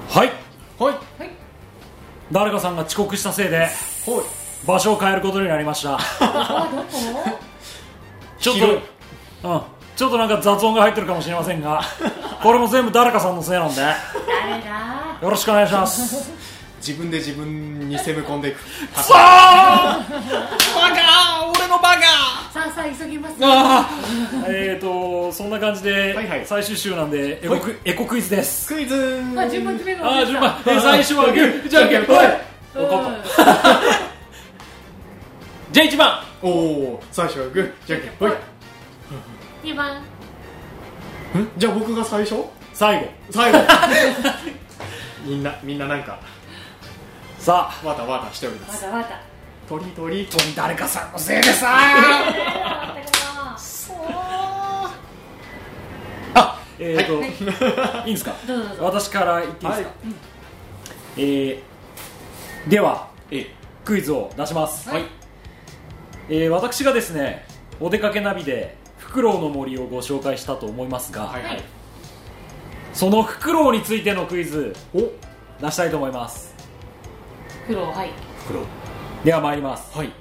はいはい誰かさんが遅刻したせいで場所を変えることになりました。 どこちょっとなんか雑音が入ってるかもしれませんがこれも全部誰かさんのせいなんで誰だよろしくお願いします。 自分で自分に攻め込んでいくさあバカ俺のバカさあ急ぎますそんな感じで、 はいはい、 最終週なんでエコクイズです。 クイズ順番決めるの順番最初はグーじゃんけんぽい分かったじゃあ1番おお最初はグーじゃんけんぽい 2番じゃあ僕が最初最後みんななんかさあわたわたしておりますまだ鳥誰かさんのせいでさいいんですかどうぞ私から言っていいですか、 はいではクイズを出します、 はい私がですねお出かけナビでフクロウの森をご紹介したと思いますが、 はいはいそのフクロウについてのクイズを出したいと思います。 フクロウはいフクロウでは参ります、 はい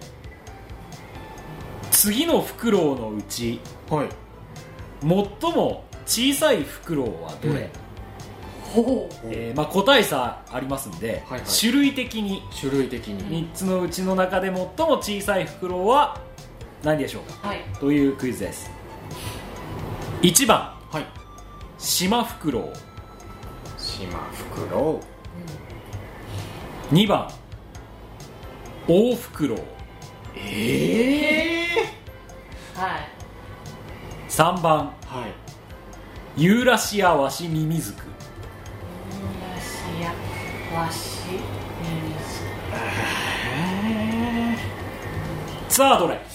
次のフクロウのうちはい最も小さいフクロウはどれ、 ほ個体差ありますんで、 はいはい種類的に種類的に 3つのうちの中で最も小さいフクロウは何でしょうか、 はいというクイズです。1番はいシマフクロウ、 シマフクロ 2番オオフクロウ、 ウはい 3番はいユーラシアワシミミズク、 わしさあどれ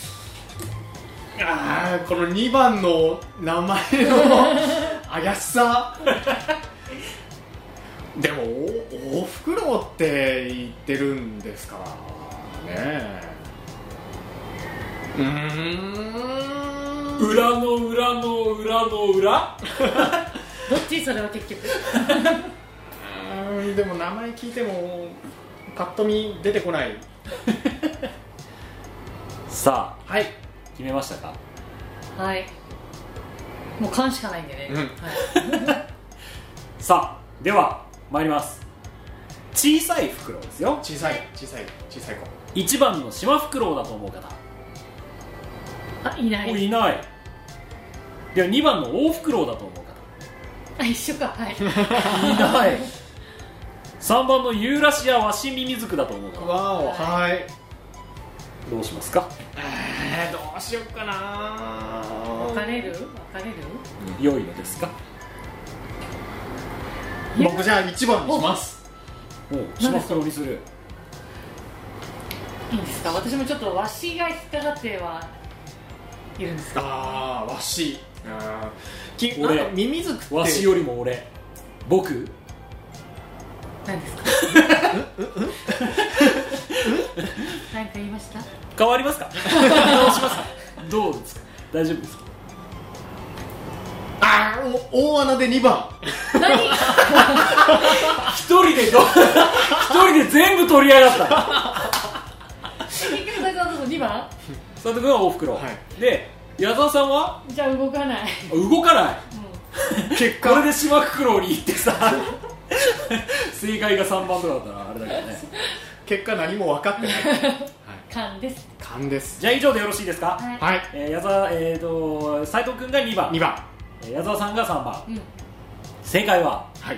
この2番の名前の怪しさでもおふくろって言ってるんですからね裏の裏の裏の裏どっちそれは結局でも名前聞いてもパッと見出てこないさあはい決めましたか。 はいもう勘しかないんでね、 うんはいさあでは参ります。小さいフクロウですよ。 小さい子 1番のシマフクロウだと思う方いないいない。では2番のオオフクロウだと思う方一緒かはいいない3番のユーラシアワシミミズクだと思う方わおはいどうしますか。 どうしようかな分かれる良いのですか。 僕じゃあ1番にしますシマフクロウにする。 いいんですか。私もちょっとわしが引っかかってはいるんですか。 わし俺なんかミミズクってわしよりも俺僕何ですか何か言いました。 変わりますかどうしますか。どうですか。大丈夫ですか。 大穴で2番何一人で全部取りやがった結局斉藤さんと2番佐藤君はオオフクロウ、で矢沢さんはじゃあ動かない、 動かない、 結果これでシマフクロウに行ってさ正解が3番とかだったらあれだけどね結果何も分かってない勘です勘です。 じゃあ以上でよろしいですか。 はい、 矢沢斉藤君が2番 2番矢沢さんが3番、正解ははい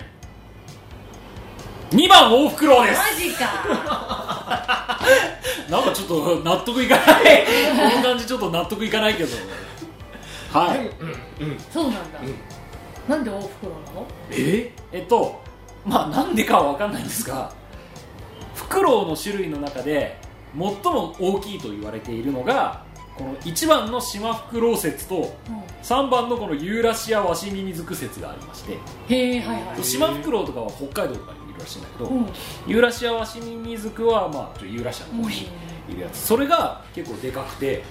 2番オオフクロウです。 マジかなんかちょっと納得いかないこの感じちょっと納得いかないけどはいそうなんだ、なんで大袋なの。 まあなんでかは分かんないんですがフクロウの種類の中で最も大きいと言われているのがこの1番のシマフクロウ説と3番のこのユーラシアワシミミズク説がありまして、 へえはいはいシマフクロウとかは北海道とかにいるらしいんだけど、ユーラシアワシミミズクはまあユーラシアの方にいるやつ、それが結構でかくて、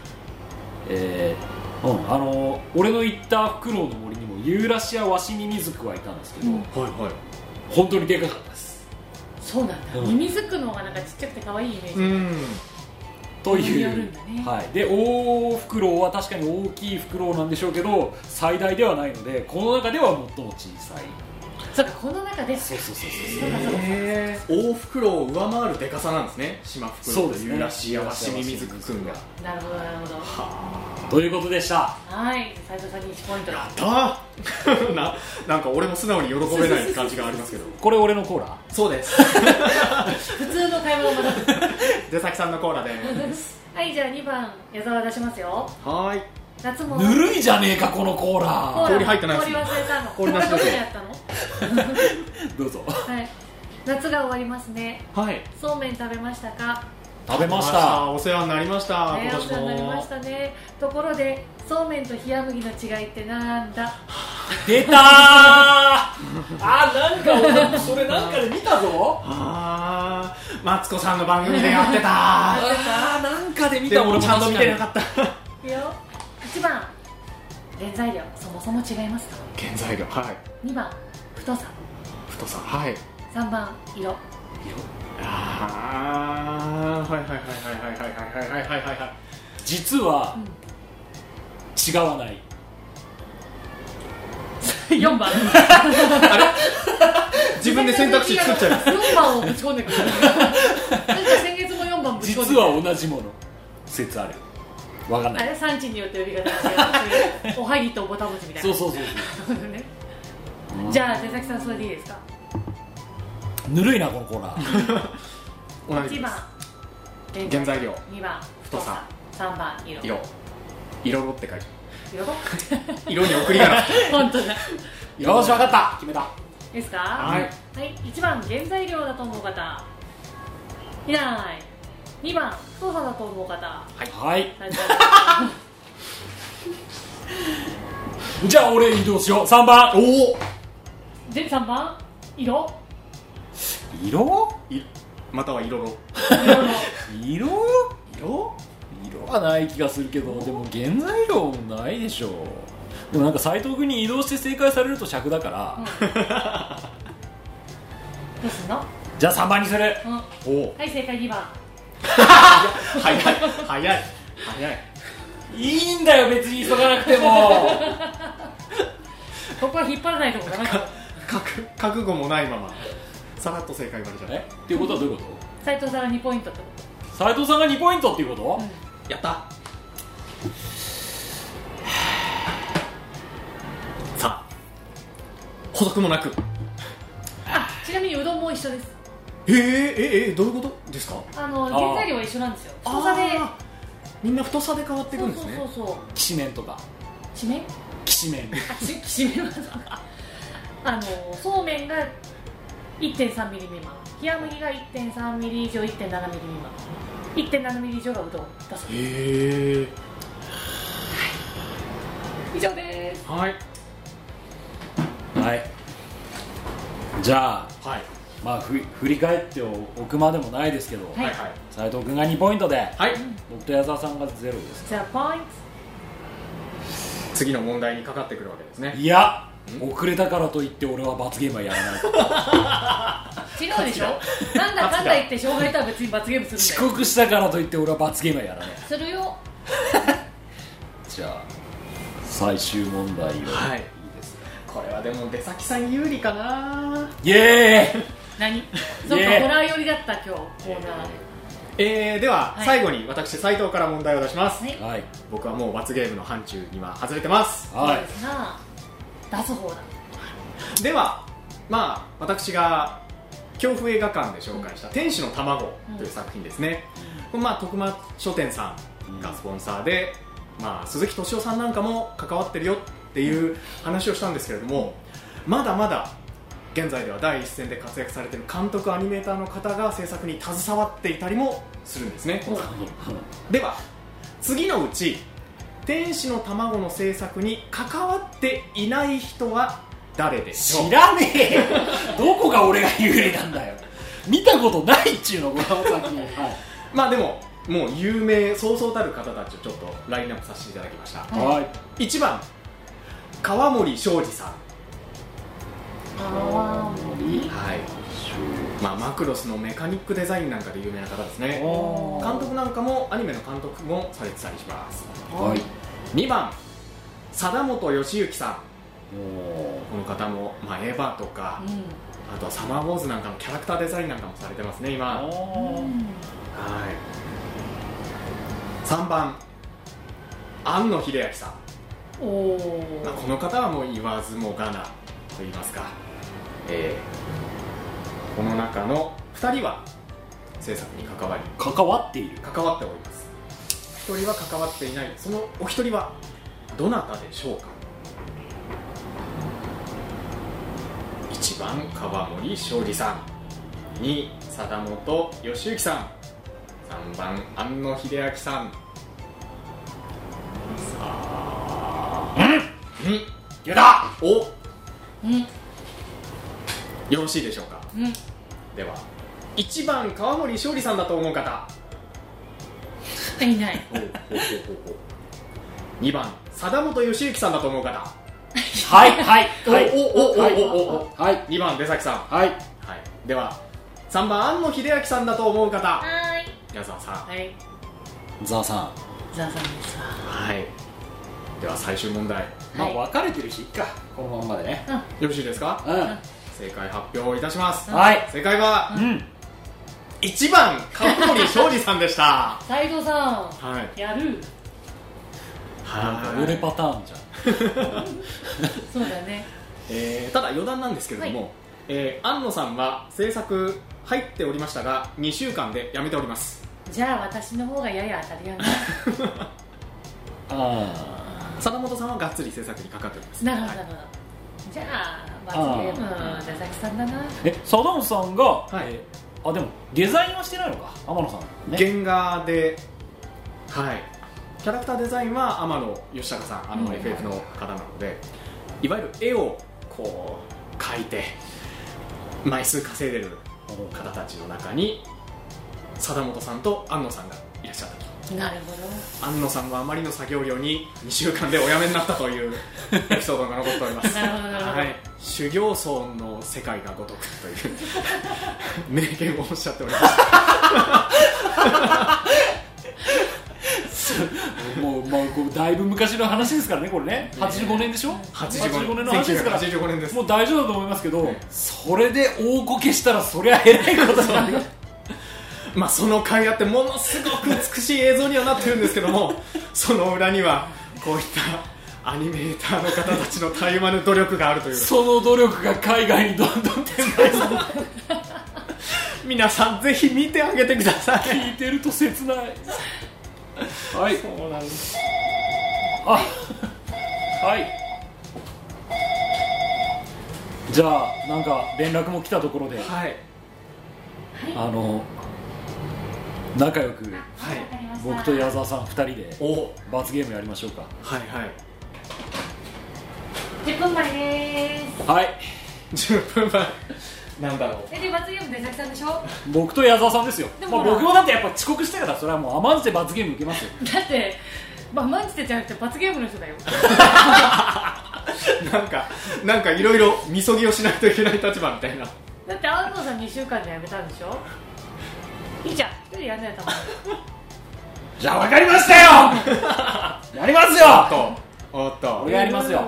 俺の行ったフクロウの森にもユーラシアワシミミズクはいたんですけど、 本当にでかかったです。 そうなんだ、ミミズクの方がなんかちっちゃくて可愛いイメージ、 という、 ね、 はい、で大フクロウは確かに大きいフクロウなんでしょうけど最大ではないのでこの中では最も小さい。 そうか、この中でそう大フクロウを上回るでかさなんですね、シマフクロウというらしいワシミミズクくんが。 なるほどなるほど。 ということでした。 はい、斉藤さんに1ポイント。 やったなんか俺も素直に喜べない感じがありますけどこれ俺のコーラ？ そうです普通の会話をまた出崎さんのコーラですはい、じゃあ2番矢沢出しますよ。 はい。 夏もぬるいじゃねえかこのコーラ。 氷入ってないです。 氷忘れたの。 氷なしです。 どうやったのどうぞ。 はい。夏が終わりますね。 はい。 そうめん食べましたか？ 食べました。 お世話になりました、 ね、 今年も。 お世話になりましたね。ところでそうめんと冷麦の違いってなんだ？ 出たーなんかそれなんかで見たぞ。 マツコさんの番組でやってたなんかで見た。 俺もちゃんと見てなかったいいよ。1番原材料そもそも違いますか？ 原材料、はい。 2番太さ、 はい。 3番色。 はいはいはいはいはいはいはいはいはい。 実は、違わない。 4番あれ自分で選択肢作っちゃいます。 4番をぶち込んでくるなんか先月も4番ぶち込んでくる。 実は同じもの説ある。わかんない。 あれ産地によって呼び方が違う。おはぎとぼたもちみたいな。 そうじゃあ出崎さんそれでいいですか？ ぬるいなこのコーナー。 1番原材料、 2番太さ、3番色。 色って書いて色に送りがな本当だ。 よし分かった、決めた。 ですか？ はい、 1番原材料だと思う方いない。2番太さだと思う方、 はい、じゃあ俺移動しよう。3番。 で3番色または色はない気がするけど、でも原材料もないでしょう。でもなんか斉藤君に移動して正解されると尺だから、 どうすんの？ じゃあ3番にする。 はい、正解2番。 早い。 いいんだよ別に急がなくてもここは引っ張らないとこだな。 覚悟もないままさらっと正解言われちゃった。 っていうことはどういうこと？ 斉藤さんが2ポイントってこ斉藤さんが2ポイントっていうこと？ やったさあ補足もなく。 ちなみにうどんも一緒です。 どういうことですか？ 原材料は一緒なんですよ。太さでみんな太さで変わっていくんですね。 そうきしめんとか。 きしめんはそうめんが 1.3 ミリ未満、冷麦が 1.3 ミリ以上 1.7 ミリ未満、1.7 ミリ以上がうどんだそうです。以上です。 はい、じゃあ、まあ振り返っておくまでもないですけど、斉藤君が2ポイントで、僕と矢沢さんが0です。 じゃあポイント。 次の問題にかかってくるわけですね。 いや、遅れたからといって俺は罰ゲームはやらない違うでしょ。なんだかんだ言って勝敗とは別に罰ゲームするんだよ。 遅刻したからといって俺は罰ゲームはやらない。 するよ。 じゃあ最終問題を、いいですね。 これはでも出崎さん有利かな。 イエーイ何？そっか、ホラー寄りだった今日コーナー。 では、最後に私斉藤から問題を出します。僕はもう罰ゲームの範疇には外れてます。 そうですな。出す方だ。 では、まあ私が恐怖映画館で紹介した天使の卵という作品ですね。徳間書店さんがスポンサーで、鈴木敏夫さんなんかも関わってるよっていう話をしたんですけれども、まだまだ現在では第一線で活躍されている監督アニメーターの方が制作に携わっていたりもするんですね。では次のうち天使の卵の制作に関わっていない人は誰でしょう？ 知らねえよどこが俺が有利なんだよ。見たことないっちゅうのこの先に。 でももう有名そうそうたる方たちをちょっとラインナップさせていただきました。1番川森昌司さん、 はい、まあ、マクロスのメカニックデザインなんかで有名な方ですね。監督なんかもアニメの監督もされてたりします。 はい、 2番貞本義行さん。この方も、まあ、エヴァとか、あとはサマーウォーズなんかのキャラクターデザインなんかもされてますね今。はい、3番庵野秀明さん。まあ、この方はもう言わずもがなと言いますか、この中の2人は制作に関わっております。1人は関わっていない。そのお一人はどなたでしょうか。1番川森昌司さん、2貞本義行さん、3番庵野秀明さん。さあ、 やだお、よろしいでしょうか。では1番川森昌司さんだと思う方。 いない。 2番貞本義行さんだと思う方。 はいはいはい、 はい、2番出崎さん。 はい、 では3番庵野秀明さんだと思う方。 はい、 矢沢さん。 はい、 ザーさん。 ザーさんですわ。 はい、では最終問題。 まあ分かれてるしいっか、このまんまでね。 よろしいですか。正解発表いたします。 はい、 正解は1番川森昌司さんでした。 斉藤さん、 はい、 やる。 なんか俺パターンじゃん。 そうだね。 ただ余談なんですけれども、庵野さんは制作入っておりましたが2週間で辞めております。 じゃあ私の方がやや当たりやな。 貞本さんはがっつり制作にかかっております。 なるほど、じゃあ罰ゲーム出崎さんだな。 貞本さんが、でもデザインはしてないのか、天野さん、ね、 原画で、はい、キャラクターデザインは天野義孝さん、FF の方なので、いわゆる絵をこう描いて枚数稼いでる方たちの中に貞本さんと安野さんがいらっしゃったと。 なるほど。 安野さんはあまりの作業量に2週間でお辞めになったというエピソードが残っております。 なるほど、 はい、修行僧の世界がごとくという名言をおっしゃっておりました。 もうだいぶ昔の話ですからね、これね。85年でしょ。85年の話ですから、 85年です。 もう大丈夫だと思いますけど、それで大こけしたらそりゃえらいことになる。 まあその甲斐あってものすごく美しい映像にはなってるんですけども、その裏にはこういったアニメーターの方たちのたゆまぬ努力があるという。 その努力が海外にどんどん展開されて皆さんぜひ見てあげてください。 聞いてると切ない。はい、 そうなんです。 はい、じゃあなんか連絡も来たところで、 はい、 仲良く、 はい、 僕と矢沢さん2人で罰ゲームやりましょうか。 はいはい。 10分前でーす。 はい、10分前なんだろう。 で罰ゲーム出崎さんでしょ。 僕と矢沢さんですよ。僕もだってやっぱ遅刻してからそれはもう甘んじて罰ゲーム受けますよ。 だって甘んじてじゃなくて罰ゲームの人だよ。 なんかいろいろみそぎをしないといけない立場みたいな。 だって安藤さん2週間で辞めたんでしょ。いいじゃん、1人やんないと思う。 じゃあ分かりましたよ。やりますよ。 おっと俺やりますよ。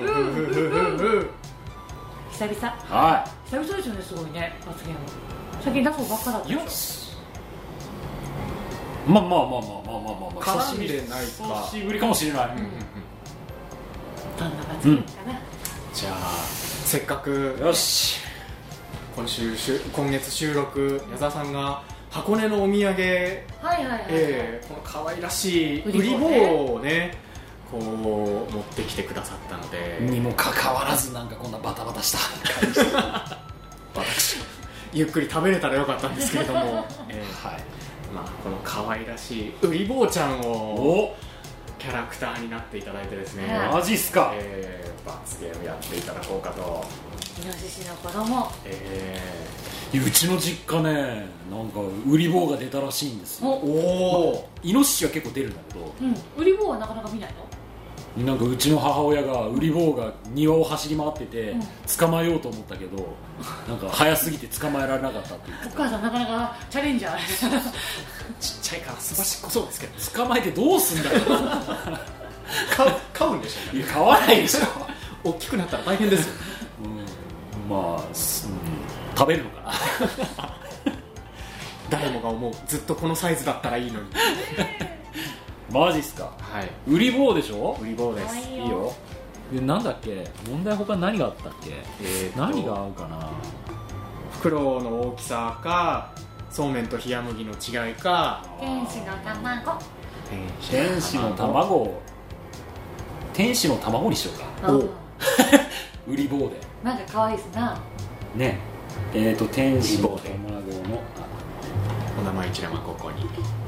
久々。 はい、 久々ですよね。すごいね、罰ゲーム最近出す方ばっかだったでしょ。 まあ絡んでないか久しぶりかもしれない。 どんな罰ゲームかな。 じゃあせっかくよし、 今月収録、矢沢さんが箱根のお土産、この可愛らしい売り棒をねこう持ってきてくださったので、 にもかかわらずなんかこんなバタバタした感じ。 私ゆっくり食べれたらよかったんですけれども、 はい、 まあ、この可愛らしい売り棒ちゃんをキャラクターになっていただいてですね、 マジっすか。 罰ゲームやっていただこうかと。 イノシシの子供、 うちの実家ね、なんか売り棒が出たらしいんですよ。 おお、 イノシシは結構出るんだけど、 売り棒はなかなか見ないの。 なんかうちの母親がウリボウが庭を走り回ってて、捕まえようと思ったけどなんか早すぎて捕まえられなかったっていう。 お母さんなかなかチャレンジャーちっちゃいからすばしっこそうですけど、 捕まえてどうすんだよ飼うんでしょ。 いや飼わないでしょ大きくなったら大変ですよ、 まあ、食べるのかな誰もが思う、ずっとこのサイズだったらいいのにマジっすか。 はい、 ウリボウでしょ。 ウリボウです。 いいいいよ。でなんだっけ問題、他何があったっけ。何が合うかな。 フクロウの大きさかそうめんと冷麦の違いか。 天使の卵。 天使の卵。天使の卵にしようか。 おウリボウでなんか可愛いですなね。天使の卵のお名前一覧はここに。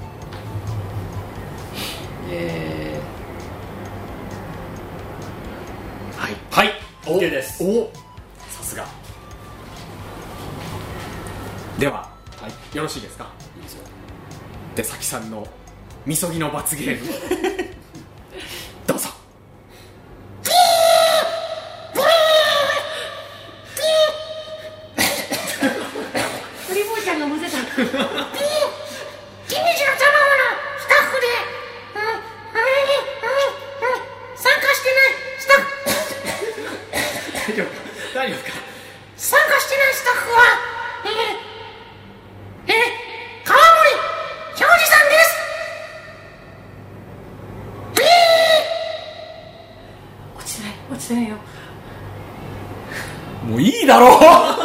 はいはい OK です。 お、さすが。では、 はい、 よろしいですか。 いいですよ。 出崎さんのみそぎの罰ゲームどうぞ。 ウリボウちゃんがむせた大丈夫ですか。 参加してないスタッフは、川森庄司さんです。 落ちてないよ。 もういいだろう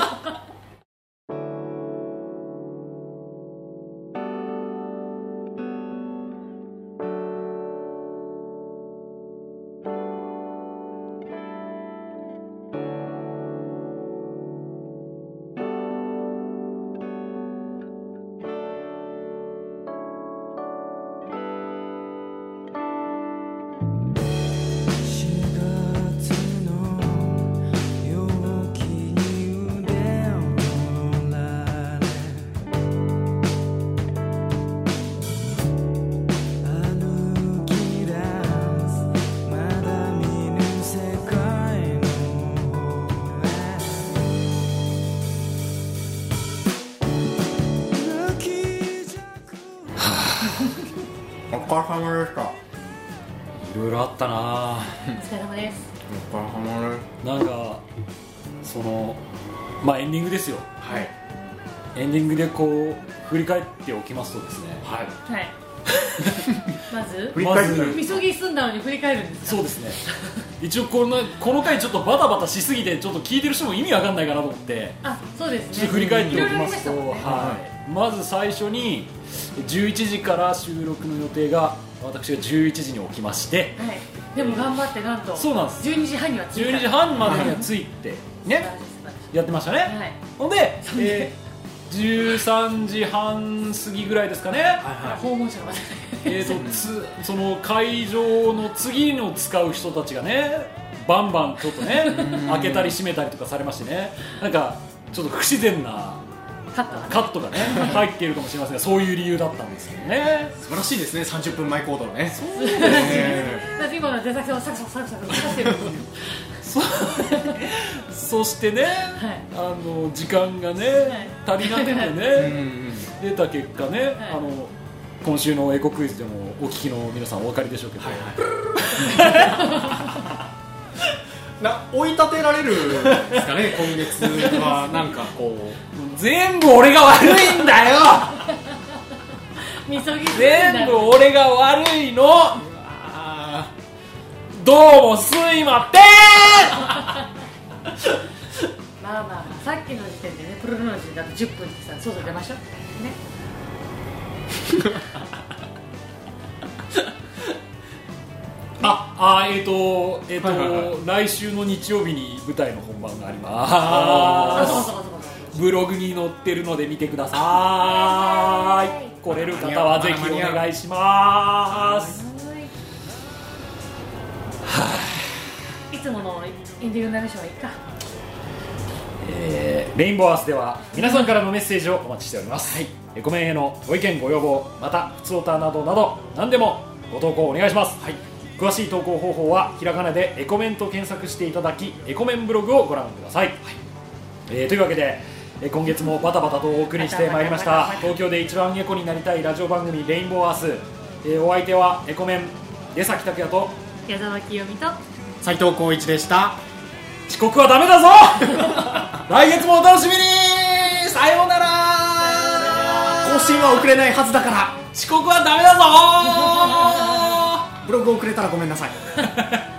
お疲れ様でした。 いろいろあったな。 お疲れ様です。 お疲れ様です。 なんかそのまあエンディングですよ。 はい、 エンディングでこう振り返っておきますとですね、 はい、 はいまず振り返るみそぎ済んだのに振り返るんですか。 そうですね一応この回ちょっとバタバタしすぎてちょっと聞いてる人も意味わかんないかなと思ってあ、そうですね。 ちょっと振り返っておきますと、 いろいろありましたもんね。 まず最初に11時から収録の予定が私が11時に起きまして、 はい、でも頑張ってなんとそうなんです 12時半には着いた。 12時半までには着いてねやってましたね、 はい、 ほんで、13時半過ぎぐらいですかね、 訪問者の方その会場の次の使う人たちがねバンバンちょっとね開けたり閉めたりとかされましてね、なんかちょっと不自然なカットがね入っているかもしれませんが、そういう理由だったんですけどね。 素晴らしいですね、30分前行動ね。 そうですね。今の出先をサクサクサクサクしてるそしてね、時間がね足りなくてね出た結果ね、今週のエコクイズでもお聞きの皆さんお分かりでしょうけど、 追い立てられるんですかね今月は。なんかこう全部俺が悪いんだよ全部俺が悪いの。どうもすいませんまあまあさっきの時点でね、プロロージだと10分ってさ、外出ましょうね来週の日曜日に舞台の本番があります。ブログに載ってるので見てください。来れる方はぜひお願いします。 いつものエンディングナレーションはいいか。 レインボーアースでは皆さんからのメッセージをお待ちしております、コメンへのご意見ご要望、また普通オタなどなど何でもご投稿お願いします、 詳しい投稿方法はひらがなでエコメンと検索していただき、エコメンブログをご覧ください。というわけで今月もバタバタとお送りしてまいりました。東京で一番エコになりたいラジオ番組レインボーアース、お相手はエコメン出崎拓也と矢沢清美と斉藤浩一でした。 遅刻はダメだぞ来月もお楽しみに。さようなら。 更新は遅れないはずだから。 遅刻はダメだぞブログ遅れたらごめんなさい